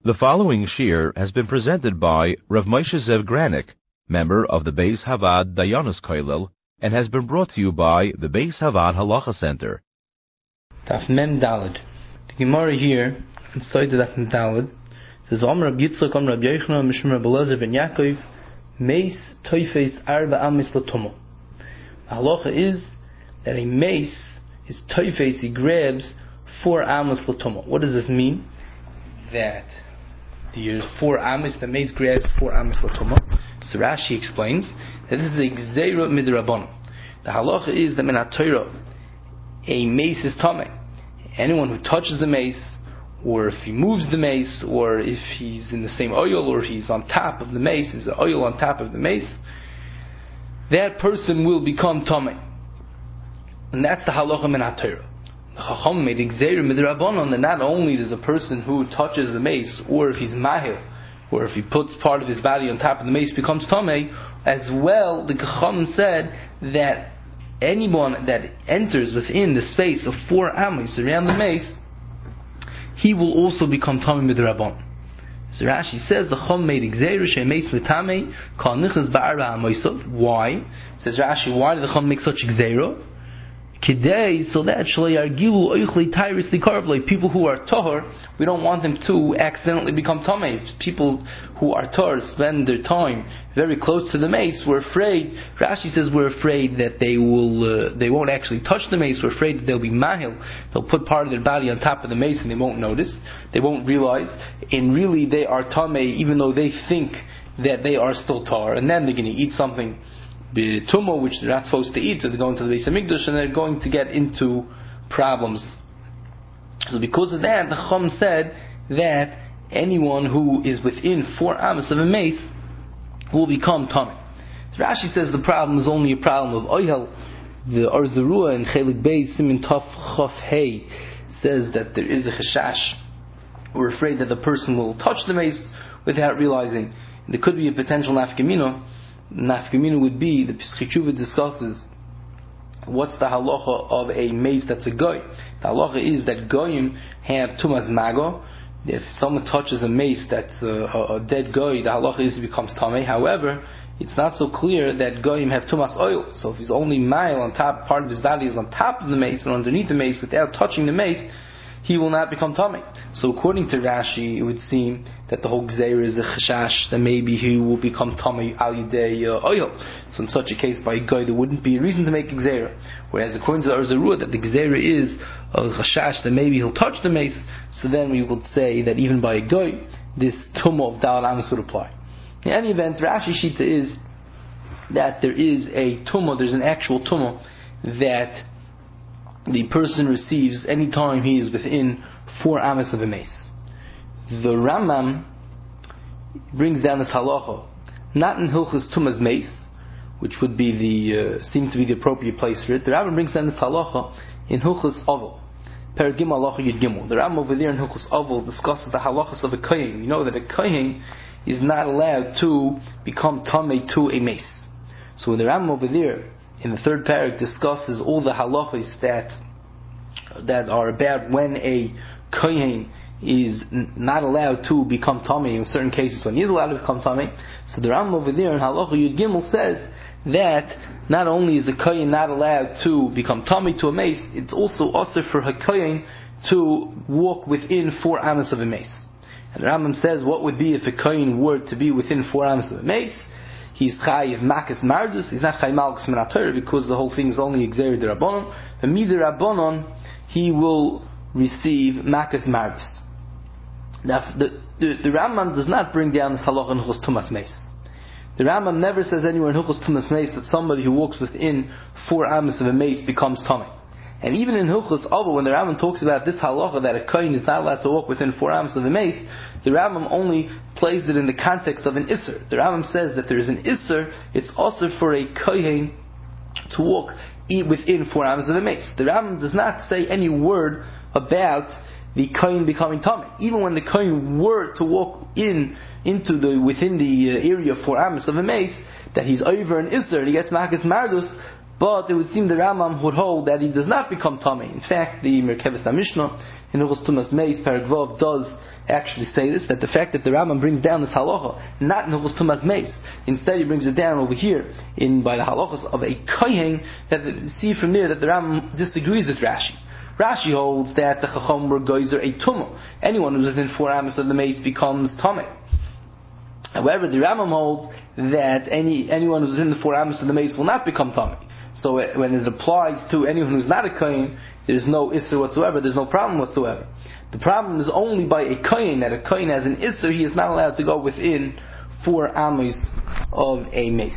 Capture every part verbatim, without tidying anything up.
The following shir has been presented by Rav Moshe Zev Granik, member of the Beis Havad Dayanos Kollel, and has been brought to you by the Beis Havad Halacha Center. Daf Mem Daled. The Gemara here, inside the Daf Mem Daled, says, Om Rab Yitzchak, Om Rab Yochanan, Mishum Rab Elazar ben Yaakov, Meis Toifes Arba Amis Latomo. The halacha is that a mace, his Toifes, he grabs four Amis Latomo. What does this mean? That the four Amis, the mace grabs four Amis Latomo. So Rashi explains that this is a Gzeira Midrabanan. The halacha is that min HaTorah, a mace is tamei. Anyone who touches the mace, or if he moves the mace, or if he's in the same oil, or if he's on top of the mace, there's an oil on top of the mace, that person will become tamei. And that's the halacha min HaTorah. The Chacham made Gzeira Midrabanan, that not only does a person who touches the mace, or if he's mahil, or if he puts part of his body on top of the mace, becomes tamei, as well the Chacham said that anyone that enters within the space of four amis around the mace, he will also become tamei midrabanan. So Rashi says the Chacham made Gzeira she'meis mitamei kol nichnas ba'arba ha'mosav. Why? Says Rashi, why did the Chacham make such Gzeira? Kidei, so that shle'yargilu oichlei tyrus likarvlei, people who are tahor, we don't want them to accidentally become tamei. People who are tahor spend their time very close to the mace. We're afraid. Rashi says we're afraid that they will, uh, they won't actually touch the mace. We're afraid that they'll be mahil. They'll put part of their body on top of the mace and they won't notice. They won't realize. And really, they are tamei, even though they think that they are still tahor. And then they're going to eat something tumo, which they're not supposed to eat, so they're going to the Beis Hamikdash and they're going to get into problems. So because of that, the Chacham said that anyone who is within four amos of a mace will become tamei. So Rashi says the problem is only a problem of oihel. The Or Zarua in Chelik Beis Simin Tov Chof Hey says that there is a chashash. We're afraid that the person will touch the mace without realizing. There could be a potential nafkamino. Nafkamina would be, the Pesach Tshuva discusses what's the halacha of a mace that's a goy. The halacha is that goyim have tumas mago. If someone touches a mace that's a, a, a dead goy, the halacha is it becomes tamei. However, it's not so clear that goyim have tumas oil. So if he's only mile on top, part of his body is on top of the mace and underneath the mace without touching the mace, he will not become tamei. So according to Rashi, it would seem that the whole gzeira is a chashash that maybe he will become tamei al yidei uh, oil. So in such a case, by a guy, there wouldn't be a reason to make gzeira. Whereas according to the Or Zarua, that the gzeira is a chashash that maybe he'll touch the mace. So then we would say that even by a guy, this tumah of dal amis would apply. In any event, Rashi shita is that there is a tumah, there's an actual tumah that the person receives any time he is within four amas of a mace. The Rambam brings down this halacha, not in Hilchos Tumas Mace, which would be the uh, seems to be the appropriate place for it. The Rambam brings down this halacha in Hilchos Avol, Per Gimel Halacha Yud Gimel. The Rambam over there in Hilchos Avol discusses the halachas of a kohen. You know that a kohen is not allowed to become tamei to a mace. So the Rambam over there in the third parak discusses all the halachas that that are about when a kohen is n- not allowed to become tamei, in certain cases when he is allowed to become tamei. So the Rambam over there in Halacha Yud Gimel says that not only is a kohen not allowed to become tamei to a mace, it's also also for a kohen to walk within four amos of a mace. And the Rambam says what would be if a kohen were to be within four amos of a mace? He's chayiv makas mardus. He's not chayiv malchus min HaTorah because the whole thing is only Gzeira d'Rabbanon. And midrabbanon he will receive makas mardus. Now the, the the Rambam does not bring down this halacha in Hilchos Tumas Mace. The Rambam never says anywhere in Hilchos Tumas Mace that somebody who walks within four amos of a mace becomes tamei. And even in Hilchos Avol, when the Rambam talks about this halacha that a kohen is not allowed to walk within four amos of a mace, the Rambam only places it in the context of an isser. The Rambam says that there is an isser, it's also for a kohen to walk within four amos of a mace. The Rambam does not say any word about the kohen becoming tamei. Even when the kohen were to walk in into the within the uh, area of four amos of a mace, that he's over an isser, he gets makas mardus. But it would seem the Rambam would hold that he does not become tamei. In fact, the Merkeves HaMishnah in Hilchos Tumas Meis, Perek Vav, does actually say this, that the fact that the Rambam brings down this halacha, not in Hilchos Tumas Meis, instead he brings it down over here, in by the halachas of a kohen, that the, see from there that the Rambam disagrees with Rashi. Rashi holds that the Chacham were geyser a tumah. Anyone who's within four amos of the mace becomes tameh. However, the Rambam holds that any anyone who's in the four amos of the mace will not become tameh. So uh, when it applies to anyone who's not a kohen, there's no issur whatsoever. There's no problem whatsoever. The problem is only by a kohen, that a kohen has an issur. He is not allowed to go within four amos of a mace.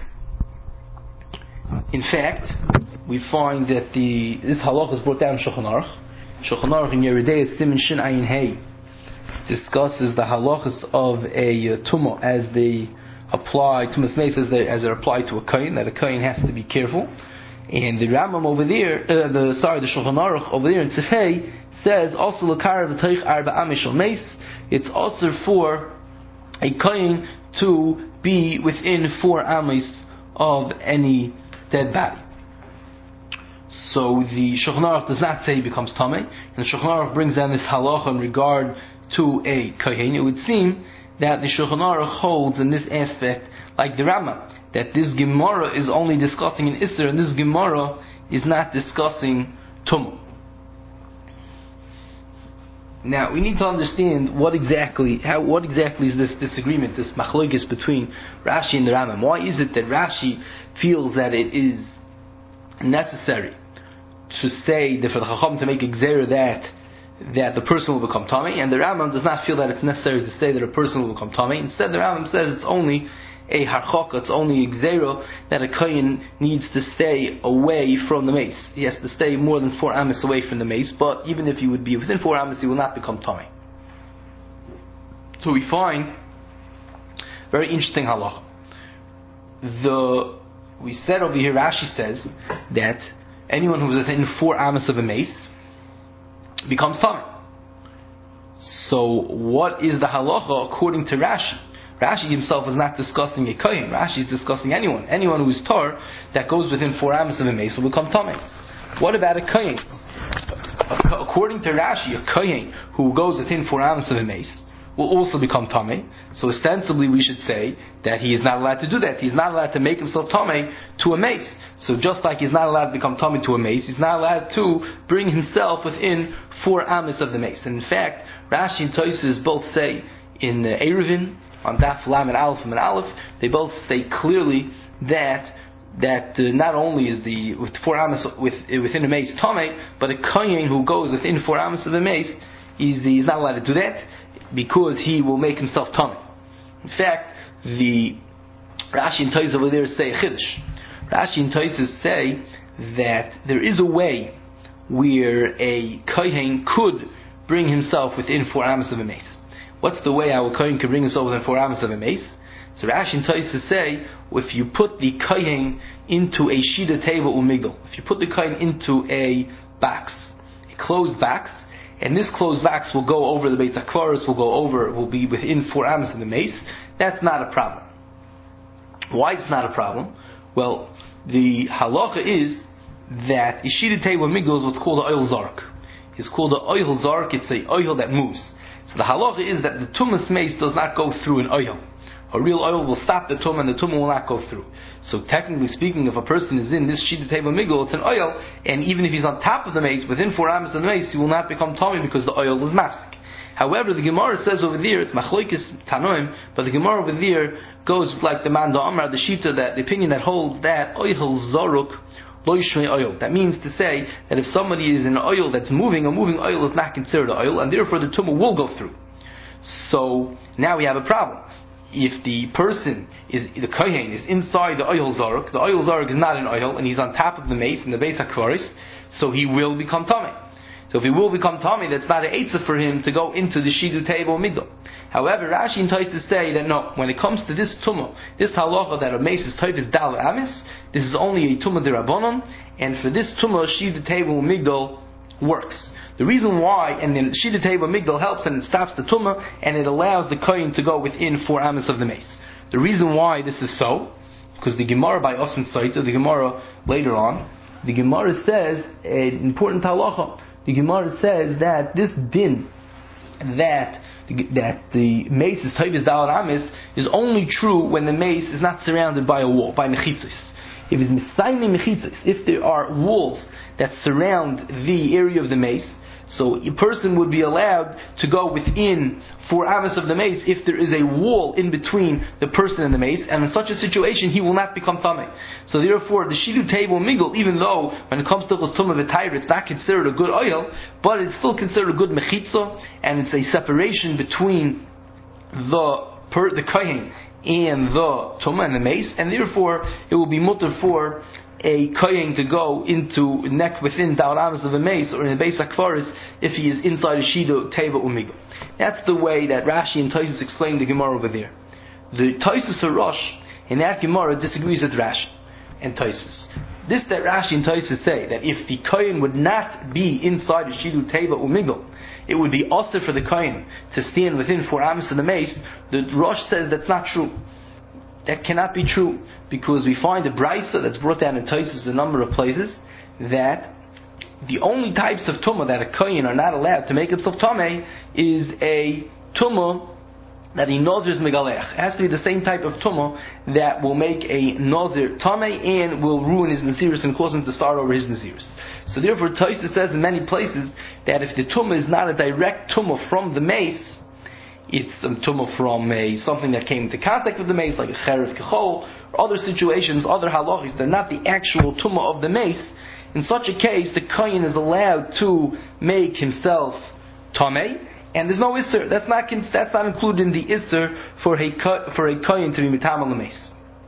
In fact, we find that the this halach is brought down in Shulchan Aruch. Shulchan Aruch in Yeridei Siman Shin Ayin Hey discusses the halachas of a uh, tumah as they apply tumas meis as they as they apply to a kohen. That a kohen has to be careful. And the Rambam over there, uh, the sorry, the Shulchan Aruch over there in Tzifei says also l'kar v'toich arba amishal meis. It's also for a kohen to be within four amos of any dead body. So the Shulchan Aruch does not say he becomes tamei, and the Shulchan Aruch brings down this halacha in regard to a kohen. It would seem that the Shulchan Aruch holds in this aspect like the Rambam, that this Gemara is only discussing an Isser, and this Gemara is not discussing tumah. Now we need to understand what exactly how what exactly is this disagreement, this machlokes between Rashi and the Rambam. Why is it that Rashi feels that it is necessary to say that for the Chacham to make a gzeira that that the person will become tamei, and the Rambam does not feel that it's necessary to say that a person will become tamei. Instead, the Rambam says it's only a harchaka, it's only a gzeira that a kohen needs to stay away from the mace. He has to stay more than four amos away from the mace, but even if he would be within four amos, he will not become tamei. So we find very interesting halacha. The we said over here, Rashi says that anyone who is within four amos of a mace becomes tamei. So what is the halacha according to Rashi? Rashi himself is not discussing a kohen. Rashi is discussing anyone. Anyone who is tar that goes within four amos of a mace will become tamei. What about a kohen? According to Rashi, a kohen who goes within four amos of a mace will also become tamei. So ostensibly we should say that he is not allowed to do that. He's not allowed to make himself tamei to a mace. So just like he's not allowed to become tamei to a mace, he's not allowed to bring himself within four amos of the mace. And in fact, Rashi and Tosfos both say in uh, Eruvin, on Daf Lam and Aleph and Aleph, they both say clearly that that uh, not only is the with four amos with, within a mace tamei, but a kohen who goes within four amos of the mace, he's, he's not allowed to do that because he will make himself tamei. In fact, the Rashi and Tosfos over there say chiddush. Rashi and Tosfos say that there is a way where a kohen could bring himself within four amos of a mace. What's the way our kohen can bring himself within four amos of a mace? So Rashi and Tosfos say, if you put the kohen into a shida table umigdal, if you put the kohen into a box, a closed box, and this closed box will go over the Beit HaKvaros, will go over, will be within four amos of the mace, that's not a problem. Why is it not a problem? Well, the halacha is that a shida table umigdal is what's called an oil zark. It's called an oil zark, it's a oil that moves. So the halacha is that the tumas mace does not go through an oil. A real oil will stop the tumah and the tumah will not go through. So technically speaking, if a person is in this shida table migdal, it's an oil, and even if he's on top of the mace, within four amos of the mace, he will not become tamei because the oil is masik. However, the Gemara says over there, it's machlokes tanoim, but the Gemara over there goes like the man da Amar, the shita, that the opinion that holds that oil zaruk oil. That means to say that if somebody is in an oil that's moving, a moving oil is not considered oil, and therefore the tumah will go through. So now we have a problem. If the person is the kohen is inside the oil zaruk, the oil zaruk is not an oil, and he's on top of the mace in the Beis HaKvaros, so he will become tamei. So if he will become tamei, that's not an eitzah for him to go into the shidu table migdal. However, Rashi and Tosfos say that no, when it comes to this tumah, this halacha that a mace is toif is dal amis, this is only a tumah derabanan, and for this tumah, shidu table migdal works. The reason why, and then shida table migdal helps and it stops the tumah, and it allows the kohen to go within four amos of the mace. The reason why this is so, because the Gemara by Osen Saita, the Gemara later on, the Gemara says an important halacha. the Gemara says that this din, that that the mace is Toivus Dalad Amis, is only true when the mace is not surrounded by a wall, by mechitzos. If it's Misayni mechitzos, if there are walls that surround the area of the mace, so a person would be allowed to go within four amas of the mace if there is a wall in between the person and the mace, and in such a situation he will not become tamei. So therefore the shidu table migul, even though when it comes to the tumah v'tayr it's not considered a good oil, but it's still considered a good mechitza, and it's a separation between the per, the kohen and the tumah and the mace, and therefore it will be mutter for a kohen to go into neck within Da'al Amas of a mace or in a Beis HaKfaris if he is inside a Shido, Teva, Umigo. That's the way that Rashi and Tosfos explain the Gemara over there. The Tosfos Rosh in that Gemara disagrees with Rashi and Tosfos. This that Rashi and Tosfos say, that if the kohen would not be inside a Shido, Teva, Umigo, it would be also for the kohen to stand within four Amas of the mace. The Rosh says that's not true. That cannot be true, because we find a brisa that's brought down in Tosfos a number of places that the only types of tumah that a kohen are not allowed to make himself tamei is a tumah that a nazir is megalech. It has to be the same type of tumah that will make a nazir tamei and will ruin his naziris and cause him to start over his naziris. So therefore Tosfos says in many places that if the tumah is not a direct tumah from the mace, it's a tumah from a, something that came into contact with the mace, like a cherev kechol, or other situations, other halachis, they're not the actual tumah of the mace. In such a case, the kohen is allowed to make himself tamei, and there's no isser. That's not that's not included in the isser for a for a kohen to be mitam on the mace.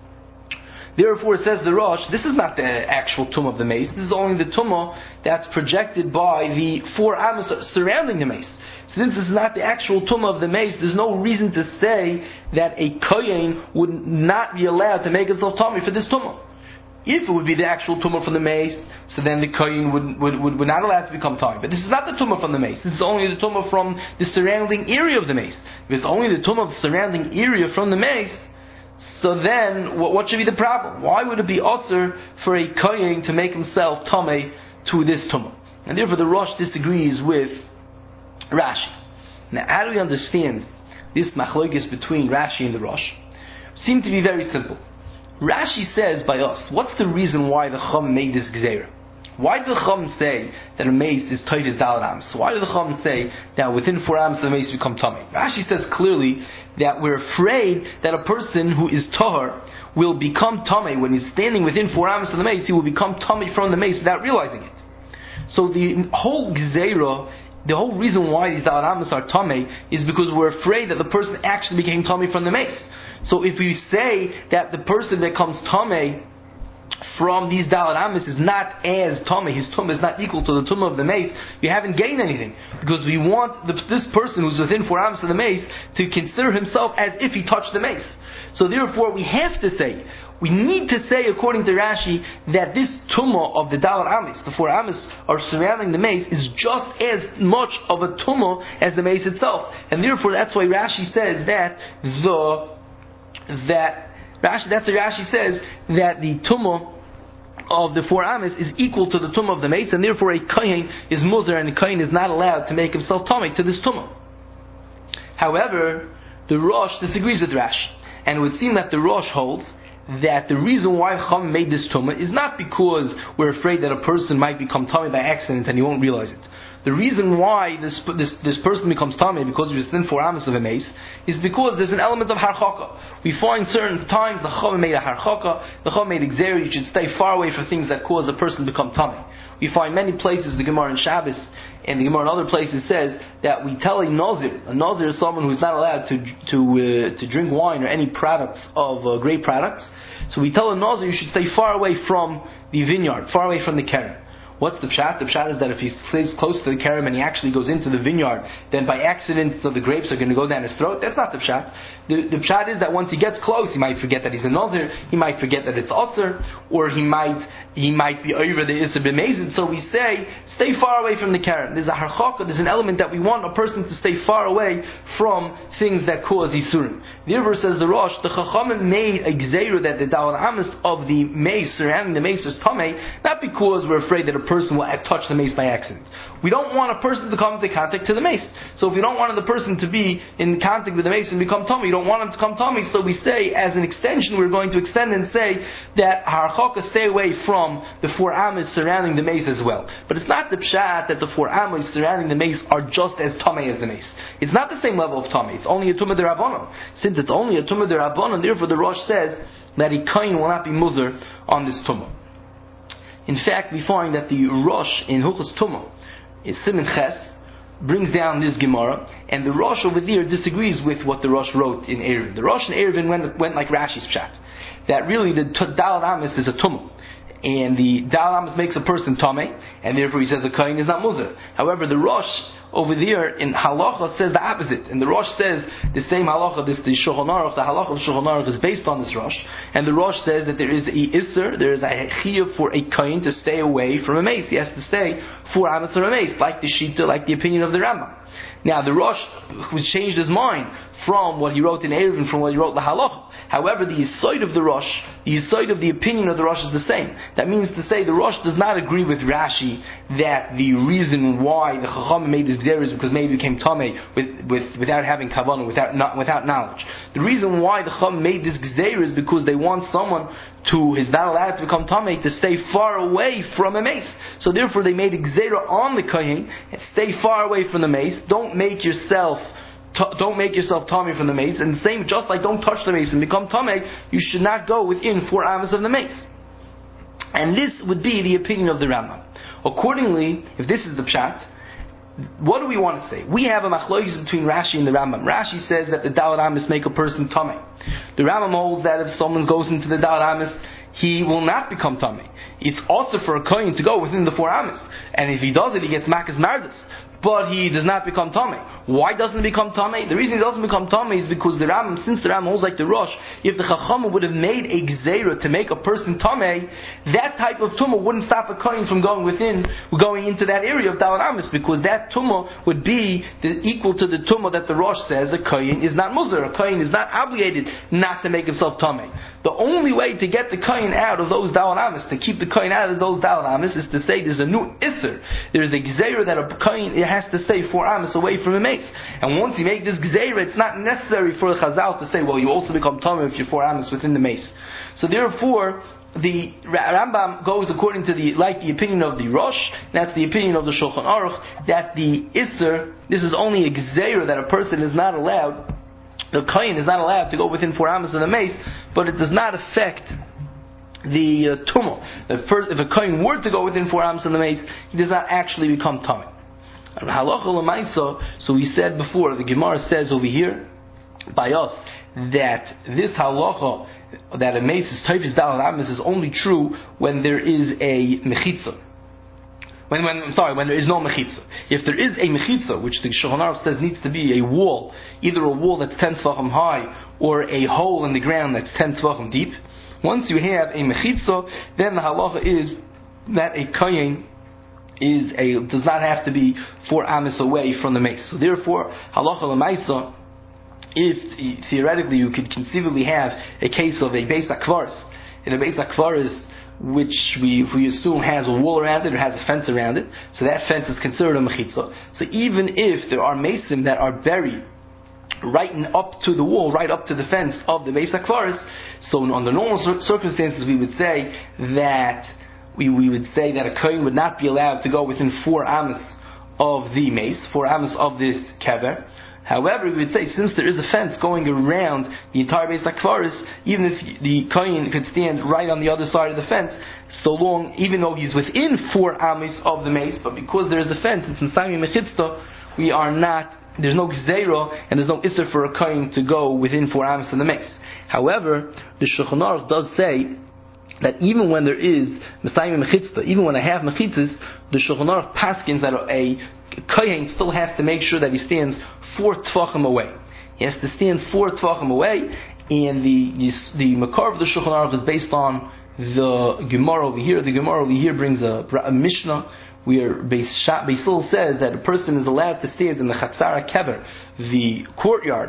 Therefore, says the Rosh, this is not the actual tumah of the mace. This is only the tumah that's projected by the four amos surrounding the mace. Since this is not the actual tumah of the mace, there's no reason to say that a kohen would not be allowed to make himself tamei for this tumah. If it would be the actual tumah from the mace, so then the kohen would, would, would, would not allow it to become tamei. But this is not the tumah from the mace. This is only the tumah from the surrounding area of the mace. If it's only the tumah of the surrounding area from the mace, so then what, what should be the problem? Why would it be usher for a kohen to make himself tamei to this tumah? And therefore the Rosh disagrees with Rashi. Now, how do we understand this machlokes between Rashi and the Rosh? Seem to be very simple. Rashi says by us, what's the reason why the Chum made this gzeira? Why did the Chum say that a mace is Toivus Dalad Amis? Why did the Chum say that within four Amis the mace become tamei? Rashi says clearly that we're afraid that a person who is tahor will become tamei when he's standing within four Amis of the mace. He will become tamei from the mace without realizing it. So the whole gzeira, the whole reason why these Dalad Amis are tamei is because we're afraid that the person actually became tamei from the mace. So if we say that the person that comes tamei from these Dalad Amis is not as tamei, his tumah is not equal to the tumah of the mace, we haven't gained anything. Because we want the, this person who's within four Amis of the mace to consider himself as if he touched the mace. So therefore we have to say, we need to say according to Rashi that this tumah of the Dalad Amis, the four Amis are surrounding the mace, is just as much of a tumah as the mace itself. And therefore that's why Rashi says that the that Rashi, that's what Rashi says, that the tumah of the four Amis is equal to the tumah of the mace, and therefore a kohen is muzer, and the kohen is not allowed to make himself tamei to this tumah. However, the Rosh disagrees with Rashi, and it would seem that the Rosh holds that the reason why Chum made this tumah is not because we're afraid that a person might become tamei by accident and he won't realize it. The reason why this this, this person becomes tamei because he was within four amas of a mace is because there's an element of harchaka. We find certain times the Chum made a harchaka, the Chum made a gzeira, you should stay far away from things that cause a person to become tamei. We find many places, the Gemara in Shabbos and the Gemara in other places says that we tell a nazir, a nazir is someone who's not allowed to to uh, to drink wine or any products of uh, grape products. So we tell a nazir you should stay far away from the vineyard, far away from the kerem. What's the pshat? The pshat is that if he stays close to the kerem and he actually goes into the vineyard, then by accident so the grapes are going to go down his throat. That's not the pshat. The, the pshat is that once he gets close, he might forget that he's a nazir, he might forget that it's usr, or he might he might be over the isser b'mezid. So we say, stay far away from the kerem. There's a harchaka, there's an element that we want a person to stay far away from things that cause isurim. The river says the Rosh, the Chachamim made a gzeira that the Dalad Amis of the mace surrounding the mace is tamei, not because we're afraid that a person will touch the mace by accident. We don't want a person to come into contact to the mace. So if you don't want the person to be in contact with the mace and become tummy, you don't want him to come tummy, so we say, as an extension, we're going to extend and say that harchaka stay away from the four amas surrounding the mace as well. But it's not the pshat that the four amas surrounding the mace are just as tummy as the mace. It's not the same level of tummy. It's only a tumah derabbanan. Since it's only a tumah derabbanan, therefore the Rosh says that a kohen will not be muzar on this tumah. In fact, we find that the Rosh in Hilchos Tumah, is Siman Ches, brings down this Gemara, and the Rosh over there disagrees with what the Rosh wrote in Eruvin. The Rosh in Eruvin went, went like Rashi's pshat, that really the Daled Amos is a tumah, and the Daled Amos makes a person tamei, and therefore he says the kohen is not muzar. However, the Rosh over there in Halacha says the opposite, and the Rosh says the same Halacha. This the Shulchan Aruch, the Halacha of the Shulchan Aruch is based on this Rosh, and the Rosh says that there is a Isser, there is a Chiyuv for a kohen to stay away from a mace. He has to stay four amas from a mace, like the Shita, like the opinion of the Rambam. Now the Rosh changed his mind from what he wrote in Eruvin, from what he wrote in the Halacha. However, the Yisoid of the Rosh, the Yisoid of the opinion of the Rosh is the same. That means to say the Rosh does not agree with Rashi that the reason why the Chacham made this Gzeira is because maybe he became Tamei with, with, without having Kavanah, without, not, without knowledge. The reason why the Chacham made this Gzeira is because they want someone to, is not allowed to become Tamei, to stay far away from a mace. So therefore they made a Gzeira on the Kohen, and stay far away from the mace. Don't make yourself T- don't make yourself tummy from the mace, and the same, just like don't touch the mace and become tummy, you should not go within four amas of the mace. And this would be the opinion of the Rambam. Accordingly, if this is the pshat, what do we want to say? We have a machlokes between Rashi and the Rambam. Rashi says that the Daled Amos make a person tummy. The Rambam holds that if someone goes into the Daled Amos, he will not become tummy. It's also for a kohen to go within the four amas, and if he does it, he gets makas mardus. But he does not become Tamei. Why doesn't he become Tamei? The reason he doesn't become Tamei is because the Rambam, since the Rambam holds like the Rosh, if the Chacham would have made a Gzeira to make a person Tamei, that type of Tumah wouldn't stop a Kohen from going within, going into that area of Daled Amos, because that Tumah would be the, equal to the Tumah that the Rosh says a Kohen is not Muzar. A Kohen is not obligated not to make himself Tamei. The only way to get the Kohen out of those Daled Amos, to keep the Kohen out of those Daled Amos, is to say there's a new Isser. There's a Gzeira that a Kohen has to stay four amas away from a mace. And once you make this Gzeira, it's not necessary for the Chazal to say, well, you also become Tamei if you're four amas within the mace. So therefore, the Rambam goes according to the, like the opinion of the Rosh, that's the opinion of the Shulchan Aruch, that the Isser, this is only a Gzeira that a person is not allowed, the Kohen is not allowed to go within four amas of the mace, but it does not affect the uh, Tumah. If a Kohen were to go within four amas of the mace, he does not actually become Tamei. Halacha l'maisa, so we said before, the Gemara says over here, by us, that this halacha, that a mace is typhus Daled Amos, is only true when there is a mechitza. When, when, I'm sorry, when there is no mechitza. If there is a mechitza, which the Shulchan Aruch says needs to be a wall, either a wall that's ten tefachim high, or a hole in the ground that's ten tefachim deep, once you have a mechitza, then the halacha is that a kohen is a, does not have to be four amas away from the mace. So therefore, halacha l'maisa, if theoretically you could conceivably have a case of a beis akvaris, in a beis akvaris which we, we assume has a wall around it or has a fence around it, so that fence is considered a mechitza. So even if there are mason that are buried right in, up to the wall, right up to the fence of the beis akvaris, so under normal circumstances we would say that We, we would say that a kohen would not be allowed to go within four amas of the mace, four amas of this kever. However, we would say since there is a fence going around the entire beis hakvaris, even if the kohen could stand right on the other side of the fence, so long, even though he's within four amas of the mace, but because there is a fence, it's in Sami Mechitzta, we are not, there's no gzeira and there's no isser for a kohen to go within four amas of the mace. However, the Shulchan Aruch does say that even when there is Messiah Mechitzta, even when I have Mechitzas, the Shulchan Aruch paskins that a kohen still has to make sure that he stands four tefachim away. He has to stand four tefachim away, and the the makar of the Shulchan Aruch is based on the Gemara over here. The Gemara over here brings a, a Mishnah where Beisil says that a person is allowed to stand in the Chatzara Kever, the courtyard,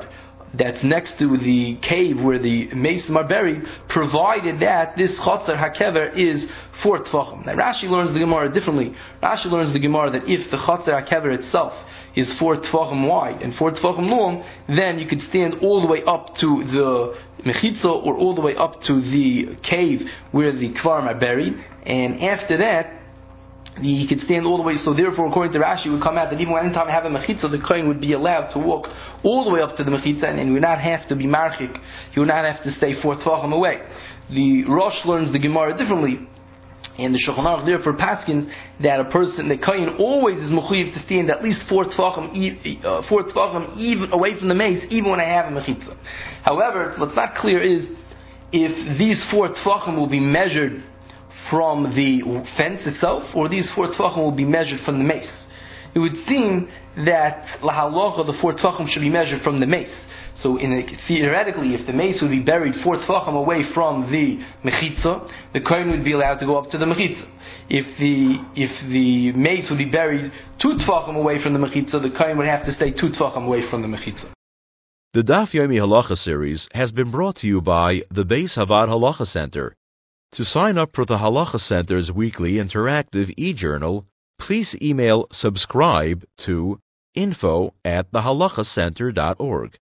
that's next to the cave where the Mesim are buried, provided that this Chotzer HaKever is four Tfachim. Now Rashi learns the Gemara differently. Rashi learns the Gemara that if the Chotzer HaKever itself is four Tfachim wide and four Tfachim long, then you could stand all the way up to the Mechitza or all the way up to the cave where the Kvarim are buried, and after that you could stand all the way. So therefore, according to Rashi, it would come out that even anytime I have a mechitza, the kohen would be allowed to walk all the way up to the mechitza, and he would not have to be marchik. He would not have to stay four tvachim away. The Rosh learns the Gemara differently, and the Shulchan Aruch therefore paskins that a person, the kohen, always is mechuyev to stand at least four tvachim, uh, four tvachim even away from the mace, even when I have a mechitza. However, what's not clear is if these four tvachim will be measured from the fence itself, or these four tefachim will be measured from the mace. It would seem that lahalacha, the four tefachim should be measured from the mace. So, in a, theoretically, if the mace would be buried four tefachim away from the mechitza, the kohen would be allowed to go up to the mechitza. If the if the mace would be buried two tefachim away from the mechitza, the kohen would have to stay two tefachim away from the mechitza. The Daf Yomi Halacha series has been brought to you by the Beis Havad Halacha Center. To sign up for the Halacha Center's weekly interactive e-journal, please email subscribe to info at the halacha center dot org.